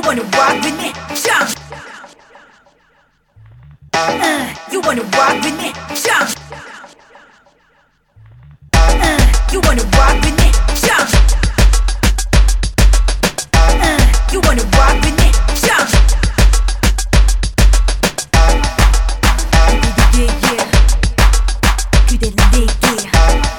wanna rock with me? Jump. You wanna rock with me? Jump. You wanna rock with me? Jump. You wanna rock with me? Jump. Yeah, yeah. 그대는 내게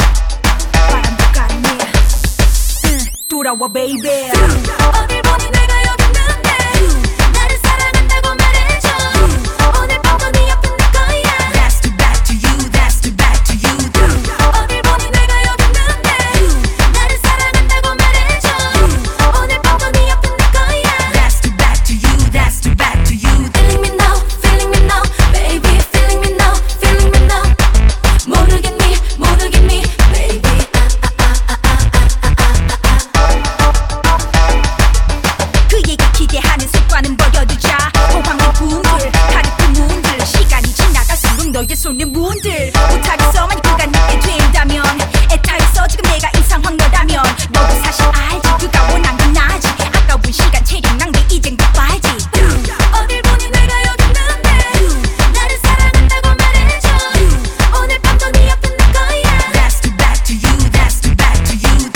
바람도 가네. 돌아와, baby. 어딜 보니 내가 여기 있는데 나를 사랑한다고 말해줘. 오늘 밤도 네 옆에 내 거야. That's too bad to you. That's too bad to you. 어딜 보니 내가 여기 있는데 나를 사랑한다고 말해줘. 오늘 밤도 네 옆에 내 거야. That's too bad to you. That's too bad to you. Feeling me now, feeling me now, baby. Feeling me now, feeling me now. 모르겠니, 모르겠니, baby. 그에게 기대하는 습관은 버려두자. 호황의 꿈들, 가득한 문들. 시간이 지나갈수록 너의 손에 문들. 못하겠어만 그가 늦게 된다면 애타해서 지금 내가 인상 황렬하면 너도 사실 알지. 그가 원한 건 나지. 아까운 시간 체력 낭비 이젠 굿바이지. 어딜 보니 내가 여기 있는데 나를 사랑한다고 말해줘. 오늘 밤도 네 옆에 내 거야. That's too bad to you. That's too bad to you.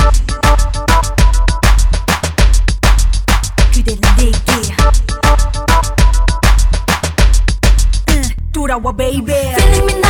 그대는 내게 돌아와, baby. Feeling me